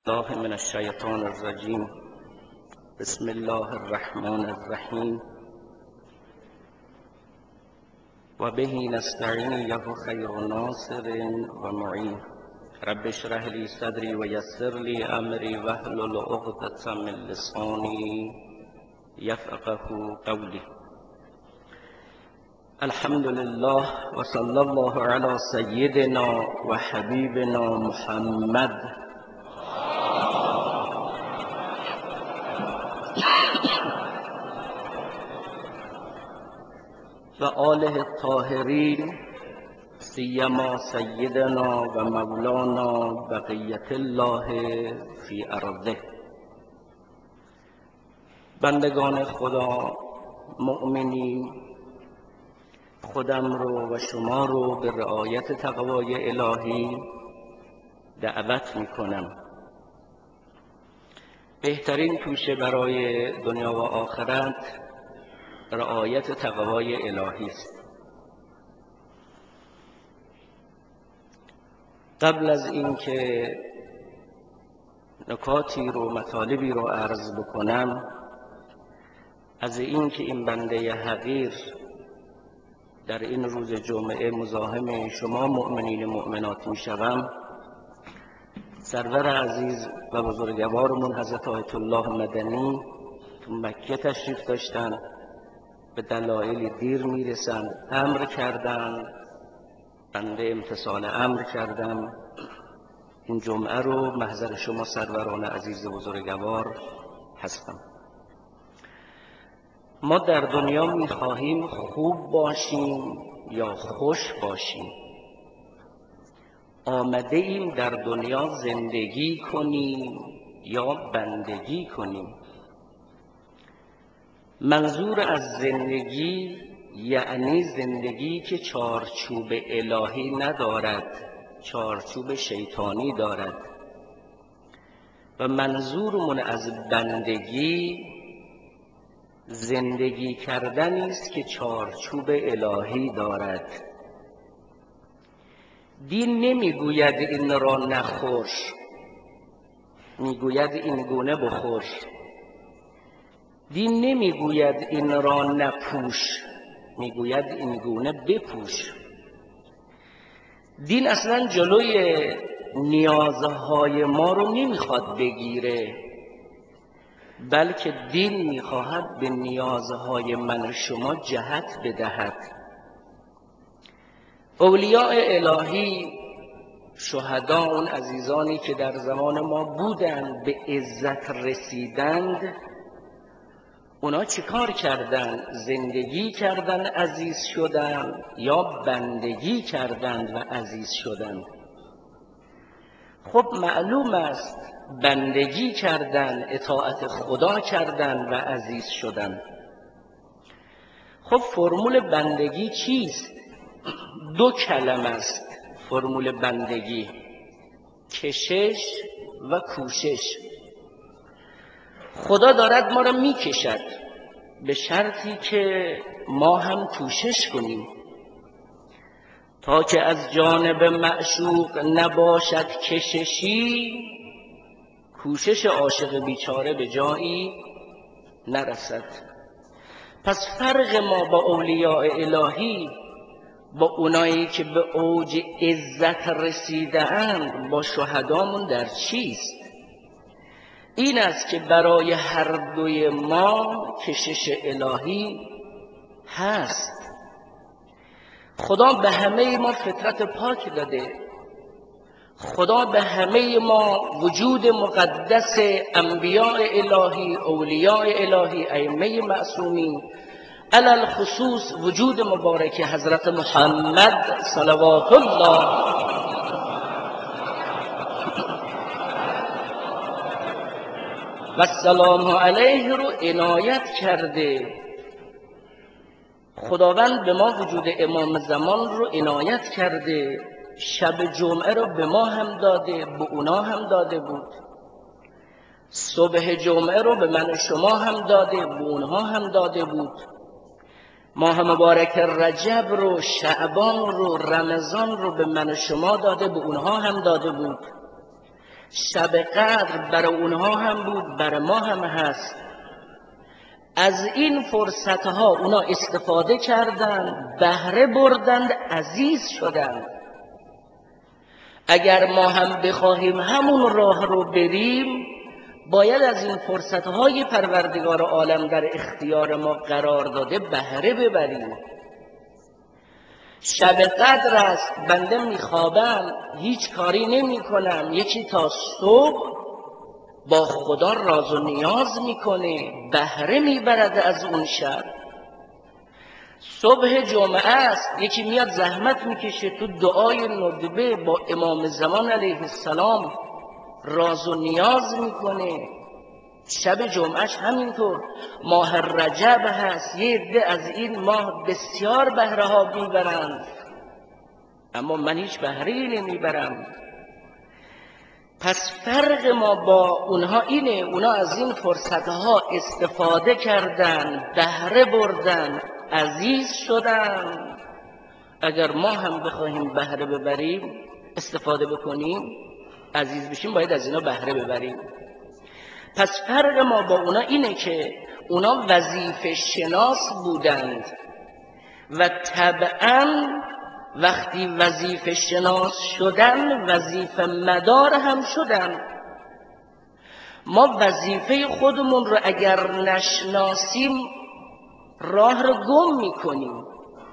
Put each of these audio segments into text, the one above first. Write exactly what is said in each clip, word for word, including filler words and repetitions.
الله من الشیطان الرجیم. بسم الله الرحمن الرحیم. و به نستعین یهو خیر ناصر و معین. رب اشرح لی صدری و یسر لی امری واحلل عقدة من لسانی یفقهوا قولی. الحمد لله و صلی الله علی سیدنا و حبیبنا محمد و آله الطاهرین، سیما سیدنا و مولانا بقیت الله فی ارضه. بندگان خدا، مؤمنین، خودم رو و شما رو به رعایت تقوای الهی دعوت می کنم. بهترین توشه برای دنیا و آخرت رعایت تقوای الهی است. قبل از اینکه نکاتی رو مطالبی رو عرض بکنم، از اینکه این بنده حقیر در این روز جمعه مزاحم شما مؤمنین مؤمنات می شوم، سرور عزیز و بزرگوارمون حضرت آیت الله مدنی تو مکه تشریف داشتن، به دلایل دیر میرسند، امر کردن، بنده امتثال امر کردم این جمعه رو محضر شما سروران عزیز بزرگوار هستم. ما در دنیا میخواهیم خوب باشیم یا خوش باشیم. آمده ایم در دنیا زندگی کنیم یا بندگی کنیم. منظور از زندگی یعنی زندگی که چارچوب الهی ندارد، چارچوب شیطانی دارد. و منظورمون از بندگی زندگی کردنی است که چارچوب الهی دارد. دین نمیگوید این را نخور، میگوید این گونه بخور. دین نمیگوید این را نپوش، میگوید این گونه بپوش. دین اصلا جلوی نیازهای ما رو نمیخواد بگیره، بلکه دین میخواهد به نیازهای من و شما جهت بدهد. اولیاء الهی، شهدا، اون عزیزانی که در زمان ما بودند به عزت رسیدند، اونا چیکار کردند؟ زندگی کردند عزیز شدند یا بندگی کردند و عزیز شدند؟ خب معلوم است بندگی کردند، اطاعت خدا کردند و عزیز شدند. خب فرمول بندگی چیست؟ دو کلمه است فرمول بندگی: کشش و کوشش. خدا دارد ما را میکشد به شرطی که ما هم کوشش کنیم، تا که از جانب معشوق نباشد کششی، کوشش عاشق بیچاره به جایی نرسد. پس فرق ما با اولیاء الهی، با اونایی که به اوج عزت رسیده اند، با شهدامون در چیست؟ این است که برای هر دوی ما کشش الهی هست. خدا به همه ما فطرت پاک داده. خدا به همه ما وجود مقدس انبیاء الهی، اولیاء الهی، ائمه معصومین، علل خصوص وجود مبارک حضرت محمد صلوات الله و سلام علیه رو عنایت کرده. خداوند به ما وجود امام زمان رو عنایت کرده. شب جمعه رو به ما هم داده، به اونا هم داده بود. صبح جمعه رو به من و شما هم داده، به اونها هم داده بود. ماه مبارک رجب رو، شعبان رو، رمضان رو به من و شما داده، به اونها هم داده بود. شب قدر برای اونها هم بود، برای ما هم هست. از این فرصتها اونا استفاده کردند، بهره بردند، عزیز شدند. اگر ما هم بخواهیم همون راه رو بریم، باید از این فرصتهای پروردگار عالم در اختیار ما قرار داده بهره ببریم. شب قدر است، بنده میخوابم، هیچ کاری نمی کنم، یکی تا صبح با خدا راز و نیاز میکنه، بهره میبرد از اون شب. صبح جمعه است، یکی میاد زحمت میکشه تو دعای ندبه با امام زمان علیه السلام راز و نیاز میکنه. شب جمعهش همینطور. ماه رجب هست، یه عده از این ماه بسیار بهره ها میبرند، اما من هیچ بهره ای نمیبرم. پس فرق ما با اونها اینه، اونا از این فرصتها استفاده کردن، بهره بردن، عزیز شدن. اگر ما هم بخواهیم بهره ببریم، استفاده بکنیم، عزیز بشیم، باید از اینا بهره ببریم. پس فرق ما با اونا اینه که اونا وظیفه شناس بودند و طبعاً وقتی وظیفه شناس شدن، وظیفه مدار هم شدن. ما وظیفه خودمون رو اگر نشناسیم راه رو گم میکنیم.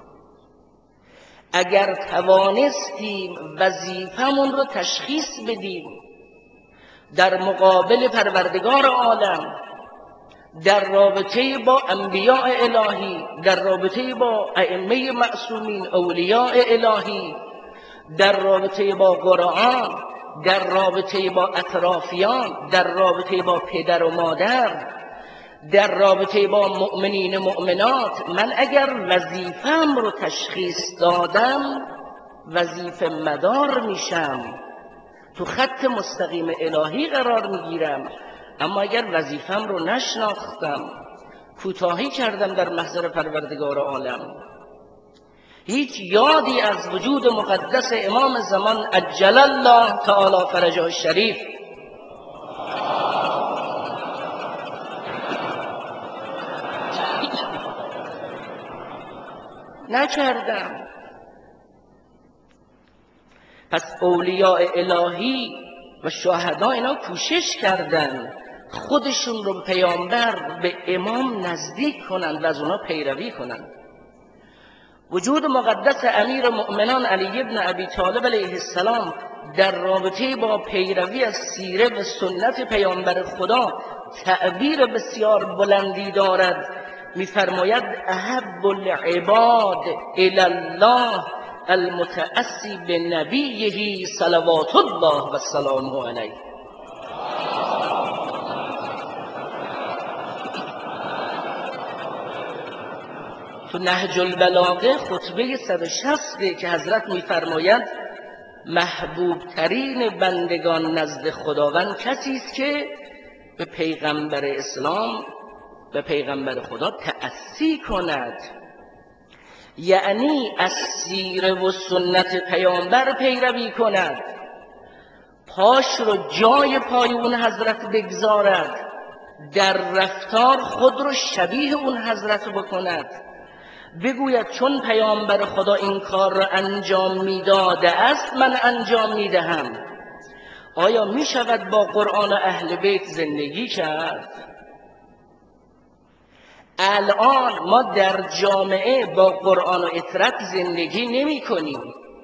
اگر توانستیم وظیفمون رو تشخیص بدیم در مقابل پروردگار عالم، در رابطه با انبیاء الهی، در رابطه با ائمه معصومین اولیاء الهی، در رابطه با قرآن، در رابطه با اطرافیان، در رابطه با پدر و مادر، در رابطه با مؤمنین مؤمنات، من اگر وظیفه‌ام رو تشخیص دادم وظیفه مدار میشم، تو خط مستقیم الهی قرار میگیرم. اما اگر وظیفه‌ام رو نشناختم، کوتاهی کردم در محضر پروردگار عالم، هیچ یادی از وجود مقدس امام زمان عجل الله تعالی فرجه الشریف نکردم. پس اولیاء الهی و شهدا اینا کوشش کردن خودشون رو پیامبر، به امام نزدیک کنن و از اونا پیروی کنن. وجود مقدس امیر مؤمنان علی ابن ابی طالب علیه السلام در رابطه با پیروی از سیره و سنت پیامبر خدا تعبیر بسیار بلندی دارد. می‌فرماید احب العباد الی الله المتأسی بنبیه صلوات الله و سلامه علیه. تو نهج البلاغه خطبه صد و شصت که حضرت می‌فرماید محبوب ترین بندگان نزد خداوند کسی است که به پیغمبر اسلام، به پیغمبر خدا تأسی کند، یعنی از سیره و سنت پیامبر پیروی کند، پاش رو جای پای اون حضرت بگذارد، در رفتار خود رو شبیه اون حضرت بکند، بگوید چون پیامبر خدا این کار را انجام میداده است من انجام میدهم. آیا می شود با قرآن اهل بیت زندگی کرد؟ الان ما در جامعه با قرآن و اطرت زندگی نمی کنیم،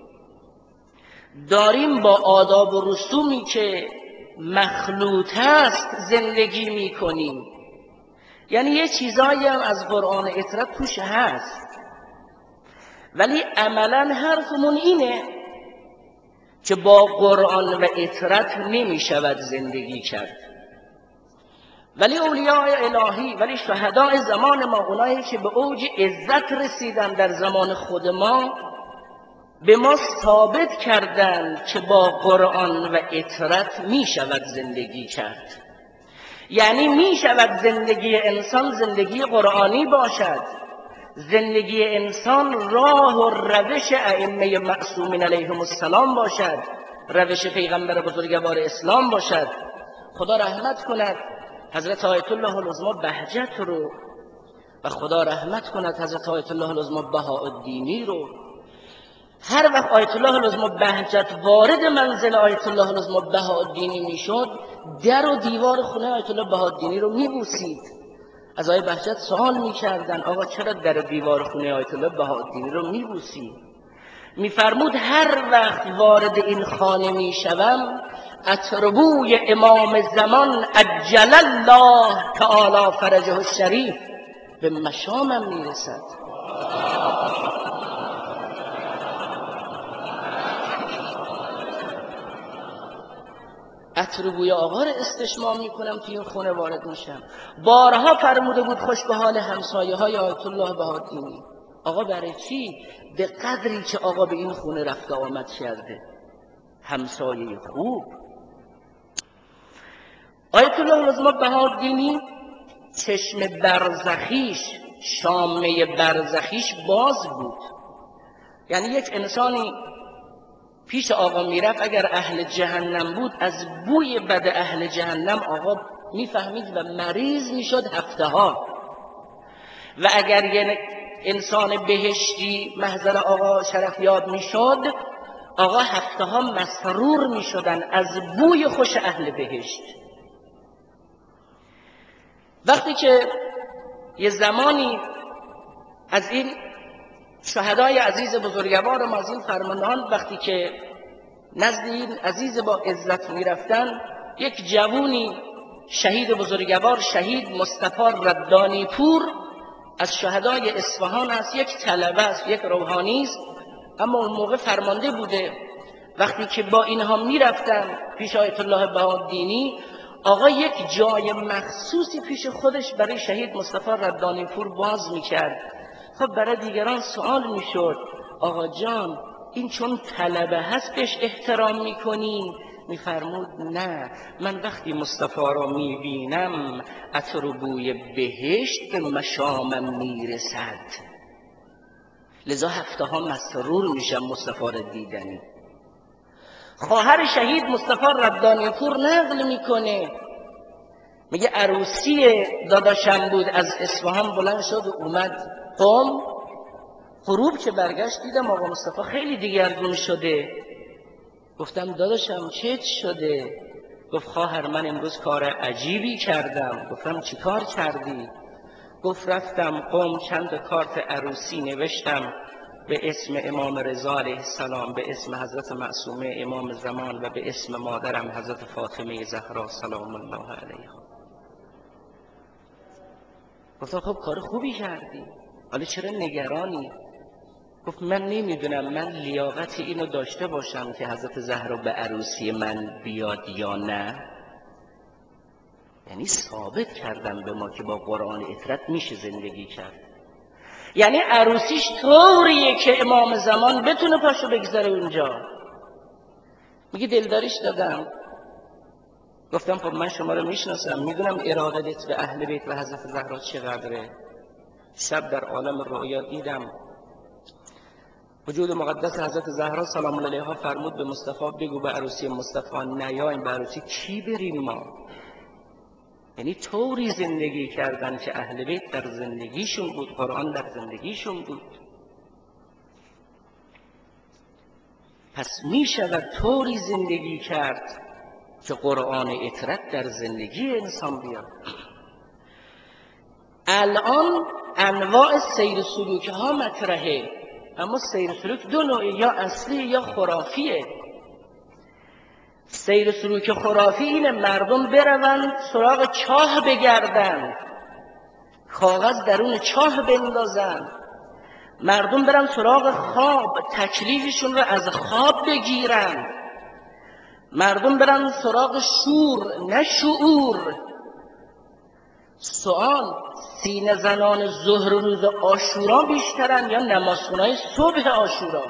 داریم با آداب و رسومی که مخلوط است زندگی می کنیم. یعنی یه چیزایی هم از قرآن و اطرت توش هست، ولی عملا حرفمون اینه که با قرآن و اطرت نمی شود زندگی کرد. ولی اولیاء الهی، ولی شهداء زمان ما، اونایی که به اوج عزت رسیدن در زمان خود ما، به ما ثابت کردند که با قرآن و اطرت می شود زندگی کرد. یعنی می شود زندگی انسان زندگی قرآنی باشد، زندگی انسان راه و روش ائمه معصومین علیهم السلام باشد، روش پیغمبر بزرگوار اسلام باشد. خدا رحمت کند حضرت آیت الله العظمی بهجت رو و خدا رحمت کند حضرت آیت الله العظمی بهاءالدینی رو. هر وقت آیت الله العظمی بهجت وارد منزل آیت الله العظمی بهاءالدینی میشد، در و دیوار خونه آیت الله بهاءالدینی رو میبوسید. از آقای بهجت سوال میکردن آقا چرا در و دیوار خونه آیت الله بهاءالدینی رو میبوسی؟ میفرمود هر وقت وارد این خانه میشوم عطر بوی امام زمان عجل الله تعالی فرجه الشریف به مشامم میرسد. عطر بوی آقا رو استشمام میکنم توی این خونه وارد میشم. بارها فرموده بود خوش به حال همسایه های آیت الله بهاءالدینی. آقا برای چی؟ به قدری که آقا به این خونه رفت آمد کرده، همسایه خوب. آیت الله العظمی بهاءالدینی چشم برزخیش، شامه برزخیش باز بود. یعنی یک انسانی پیش آقا میرفت اگر اهل جهنم بود از بوی بد اهل جهنم آقا میفهمید و مریض میشد هفته ها، و اگر یه انسان بهشتی محضر آقا شرفیاب میشد آقا هفته ها مسرور میشدن از بوی خوش اهل بهشت. وقتی که یه زمانی از این شهدای عزیز بزرگوار ما، از این فرماندهان، وقتی که نزد این عزیز با عزت می رفتن، یک جوونی شهید بزرگوار شهید مصطفی ردانی پور از شهدای اصفهان است، یک طلبه است، یک روحانی است، اما اون موقع فرمانده بوده. وقتی که با اینها می رفتن پیش آیت الله بهاءالدینی، آقا یک جای مخصوصی پیش خودش برای شهید مصطفی ردانی پور باز می کرد. خب برای دیگران سوال می شد آقا جان این چون طلبه هست بهش احترام می کنی؟ می فرمود نه، من وقتی مصطفی را می بینم عطر بوی بهشت به مشامم می رسد، لذا هفته ها مسرور میشم مصطفی را دیدنی. خواهر شهید مصطفی ردانی پور نقل میکنه، میگه عروسی داداشم بود از اصفهان بلند شد و اومد قم. غروب که برگشت دیدم آقا مصطفی خیلی دیگرگون شده. گفتم داداشم چه شده؟ گفت خواهر من امروز کار عجیبی کردم. گفتم چی کار کردی؟ گفت رفتم قم چند کارت عروسی نوشتم به اسم امام رضا علیه السلام، به اسم حضرت معصومه امام زمان و به اسم مادرم حضرت فاطمه زهرا سلام الله علیها. گفتم خب کار خوبی کردی، حالا چرا نگرانی؟ گفت من نمیدونم من لیاقت اینو داشته باشم که حضرت زهرا به عروسی من بیاد یا نه. یعنی ثابت کردم به ما که با قرآن اطرت میشه زندگی کرد. یعنی عروسیش طوریه که امام زمان بتونه پاشو بگذاره اونجا. میگه دلداریش دادم. گفتم خب من شما رو میشناسم، میدونم ارادت به اهل بیت و حضرت زهرا چقدره. شب در عالم رؤیا دیدم وجود مقدس حضرت زهرا سلام الله علیها فرمود به مصطفی بگو به عروسی مصطفی نیایم، به عروسی کی بریم ما؟ یعنی طوری زندگی کردن که اهل بیت در زندگیشون بود، قرآن در زندگیشون بود. پس می شود طوری زندگی کرد که قرآن اطرت در زندگی انسان بیاد. الان انواع سیر سلوک ها مطرحه، اما سیر سلوک دو نوعه، یا اصلی یا خرافیه. سیر سلوک خرافی اینه مردم برون سراغ چاه بگردن، کاغذ درون چاه بندازن، مردم برن سراغ خواب تکلیفشون رو از خواب بگیرن، مردم برن سراغ شور نه شعور. سوال سینه زنان ظهر روز عاشورا بیشترن یا نمازخونهای صبح عاشورا؟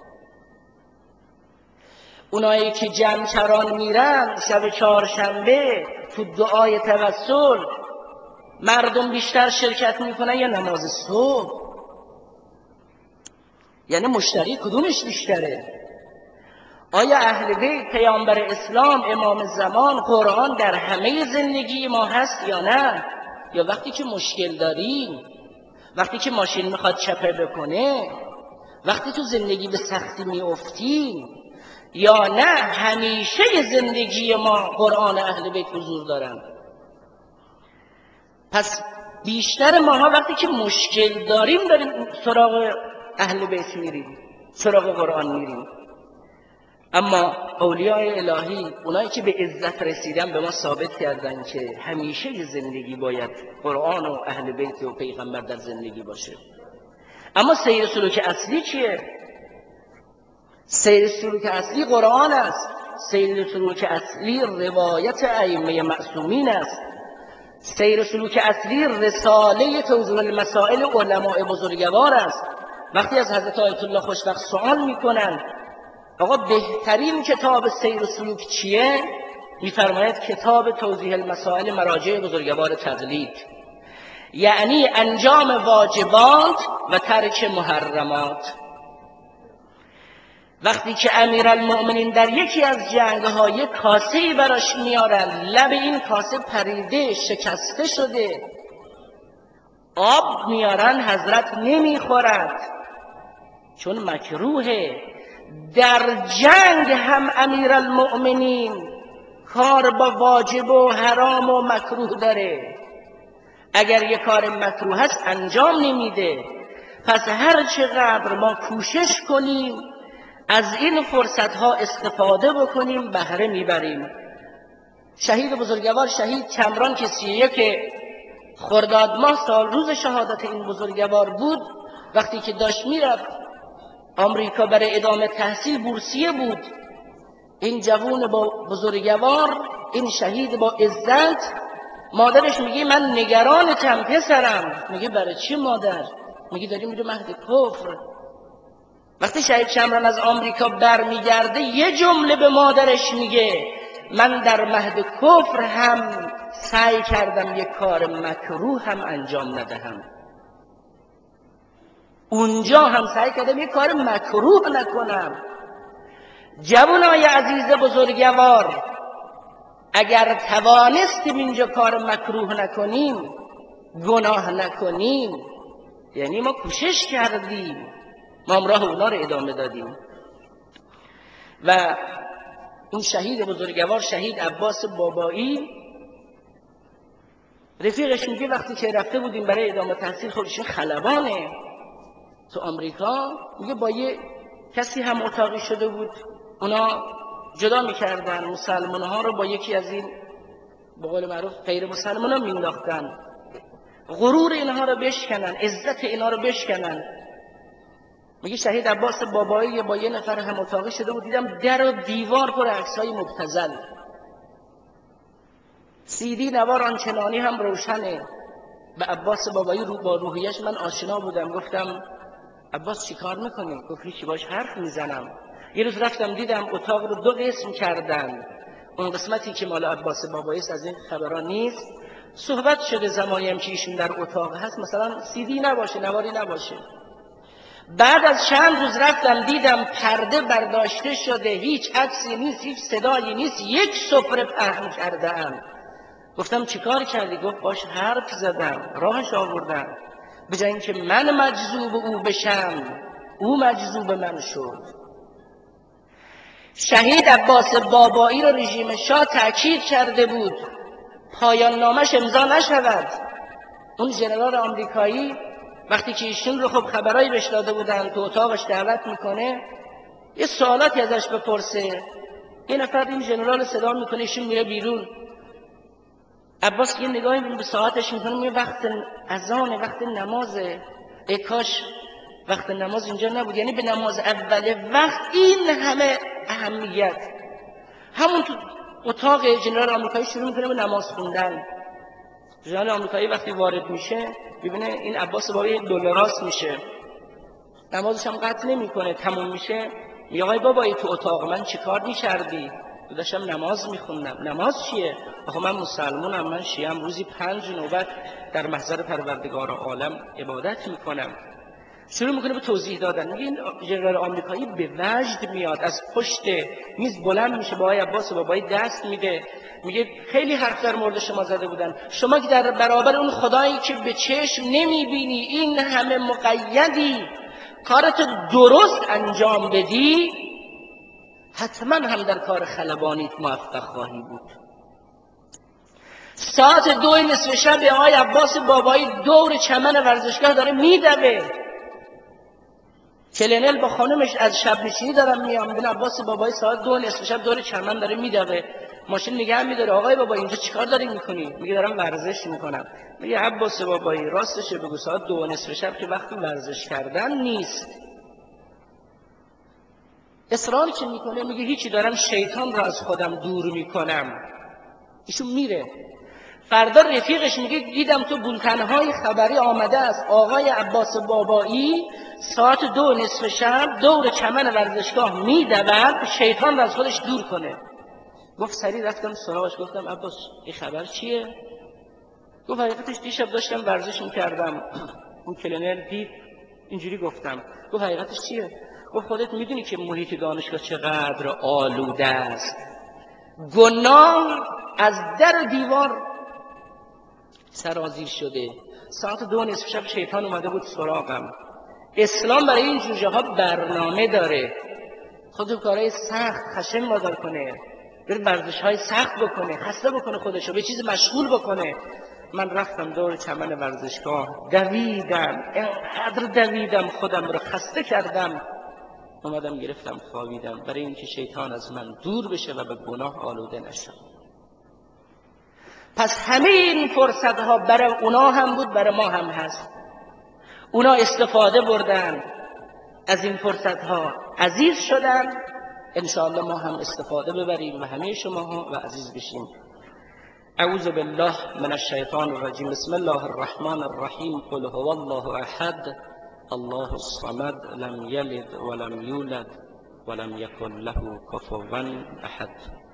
اونایی که جمع کران میرن شب چهارشنبه تو دعای توسل مردم بیشتر شرکت میکنن یا نماز صبح؟ یعنی مشتری کدومش بیشتره؟ آیا اهل بیت، پیامبر اسلام، امام زمان، قرآن در همه زندگی ما هست یا نه؟ یا وقتی که مشکل داریم، وقتی که ماشین میخواد چپه بکنه، وقتی تو زندگی به سختی میافتیم، یا نه همیشه زندگی ما قرآن اهل بیت حضور دارن؟ پس بیشتر ماها وقتی که مشکل داریم داریم سراغ اهل بیت میریم، سراغ قرآن میریم. اما اولیاء الهی، اونایی که به عزت رسیدن، به ما ثابت کردن که همیشه زندگی باید قرآن و اهل بیت و پیغمبر در زندگی باشه. اما سیر سلوک اصلی چیه؟ سیر سلوک اصلی قرآن است. سیر سلوک اصلی روایت ائمه معصومین است. سیر سلوک اصلی رساله توضیح المسائل علماء بزرگوار است. وقتی از حضرت آیت الله خوشوقت سوال میکنن آقا بهترین کتاب سیر و سلوک چیه؟ میفرماید کتاب توضیح المسائل مراجع بزرگوار تقلید، یعنی انجام واجبات و ترک محرمات. وقتی که امیرالمؤمنین در یکی از جنگ‌ها یک کاسه‌ای براش میارن، لب این کاسه پریده شکسته شده، آب میارن، حضرت نمیخورد چون مکروهه. در جنگ هم امیرالمؤمنین کار با واجب و حرام و مکروه داره. اگر یک کار مکروه است انجام نمیده. پس هر چقدر ما کوشش کنیم از این فرصت ها استفاده بکنیم بهره میبریم. شهید بزرگوار شهید کمران که سی و یک خرداد ماه سال روز شهادت این بزرگوار بود، وقتی که داشت میرفت آمریکا برای ادامه تحصیل، بورسیه بود. این جوان با بزرگوار، این شهید با عزت، مادرش میگه من نگرانتم پسرم. میگه برای چی مادر؟ میگه داریم میره مهد کفر. وقتی شهید کمران از آمریکا برمیگرده یه جمله به مادرش میگه من در مهد کفر هم سعی کردم یک کار مکروه هم انجام ندهم. اونجا هم سعی کردم یک کار مکروه نکنم. جوانای عزیز بزرگوار، اگر توانستیم اینجا کار مکروه نکنیم، گناه نکنیم، یعنی ما کوشش کردیم، ما هم راه اونا رو ادامه دادیم. و این شهید بزرگوار شهید عباس بابایی، رفیقش میگه وقتی که رفته بودیم برای ادامه تحصیل، خودشون خلبانه تو آمریکا، میگه با یه کسی هم اتاقی شده بود، اونا جدا میکردن مسلمان ها رو با یکی از این به قول معروف غیر مسلمان ها مینداختن، غرور اینها رو بشکنن، عزت اینها رو بشکنن. میگه شهید عباس بابایی با یه نفر هم اتاقی شده بود، دیدم در و دیوار پر عکسای مبتذل، سیدی نوار آنچنانی هم روشنه. به عباس بابایی رو با روحیش من آشنا بودم، گفتم عباس چی کار میکنی؟ گفت هیچی، باش حرف میزنم. یه روز رفتم دیدم اتاق رو دو قسم کردن، اون قسمتی که مال عباس بابایی از این خبران نیست، صحبت شده زمانی هم که ایشون در اتاق هست مثلا سیدی نباشه، نواری نباشه. بعد از چند روز رفتم دیدم پرده برداشته شده، هیچ عکسی نیست، هیچ صدایی نیست، یک سفره پهن کرده‌اند. گفتم چیکار کردی؟ گفت باش حرف زدم، راهش آوردم، به جای اینکه من مجذوب او بشم او مجذوب من شد. شهید عباس بابایی رو رژیم شاه تأکید کرده بود پایان نامش امضا نشود. اون ژنرال آمریکایی وقتی که ایشون رو خب خبرایی بهش داده بودن تو اتاقش دعوت میکنه، یه سوالاتی ازش بپرسه، یه نفر این ژنرال صدا میکنه، ایشون میره بیرون. عباس یه نگاهی به ساعتش میکنه، میگه وقت اذان، وقت نمازه، ای کاش وقت نماز اینجا نبود. یعنی به نماز اول وقت این همه اهمیت. همون تو اتاق ژنرال آمریکایی شروع میکنه به نماز خوندن. ژنرال آمریکایی وقتی وارد میشه ببینه این عباس بابایی دلاراست میشه، نمازش هم قطع نمیکنه، تموم میشه میگه آقای بابایی تو اتاق من چیکار میکردی؟ داشتم نماز میخوندم. نماز چیه؟ آخه من مسلمانم، من شیعه‌ام، روزی پنج نوبت در محضر پروردگار عالم عبادت میکنم. شروع میکنه به توضیح دادن. میگه این ژنرال آمریکایی به وجد میاد، از پشت میز بلند میشه، با آقای عباس بابایی دست میده، میگه خیلی حرف در مورد شما زده بودن، شما که در برابر اون خدایی که به چشم نمیبینی این همه مقیدی کارت درست انجام بدی، حتما هم در کار خلبانیت موفق خواهی بود. ساعت دو نصف شب آقای عباس بابایی دور چمن ورزشگاه داره میدوه. کلنل با خانمش از شب نشینی دارن میان، ببین عباس بابایی ساعت دو نصف شب دور چمن داره میدوه، ماشین نگه میداره. آقای بابا اینجا چیکار داری میکنی؟ میگه دارم ورزش میکنم. میگه عباس بابایی راستشه بگو، ساعت دو نصف شب که وقت ورزش کردن نیست. اصرار چه میکنه؟ میگه هیچی، دارم شیطان را از خودم دور میکنم. ایشون میره. فردا رفیقش میگه دیدم تو بولتنهای خبری آمده است آقای عباس بابایی ساعت دو نصف شب دور چمن ورزشگاه میدود شیطان را از خودش دور کنه. گفت سریع رفتم سراغش، گفتم عباس این خبر چیه؟ گفت حقیقتش دیشب داشتم ورزش میکردم، اون کلنر دید اینجوری گفتم. گفت حقیقتش چیه؟ گفت خودت میدونی که محیط دانشگاه چقدر آلوده است، گناه از در و دیوار سرازیر شده. ساعت دو نصف شب شیطان اومده بود سراغم. اسلام برای این جوجه ها برنامه داره، خودت کارهای سخت خشن وادار کنه، بره ورزش های سخت بکنه، خسته بکنه خودشو، به چیز مشغول بکنه. من رفتم دور چمن ورزشگاه دویدم، اینقدر دویدم خودم رو خسته کردم، اومدم گرفتم خوابیدم، برای اینکه شیطان از من دور بشه و به گناه آلوده نشه. پس همه این فرصت ها برای اونا هم بود، برای ما هم هست. اونا استفاده بردن از این فرصت ها، عزیز شدن، انشاءالله ما هم استفاده ببریم و همه شما ها و عزیز بشیم. اعوذ بالله من الشیطان الرجیم. بسم الله الرحمن الرحیم. قل هو الله احد الله الصمد لم یلد ولم یولد ولم یکن له کفوا احد.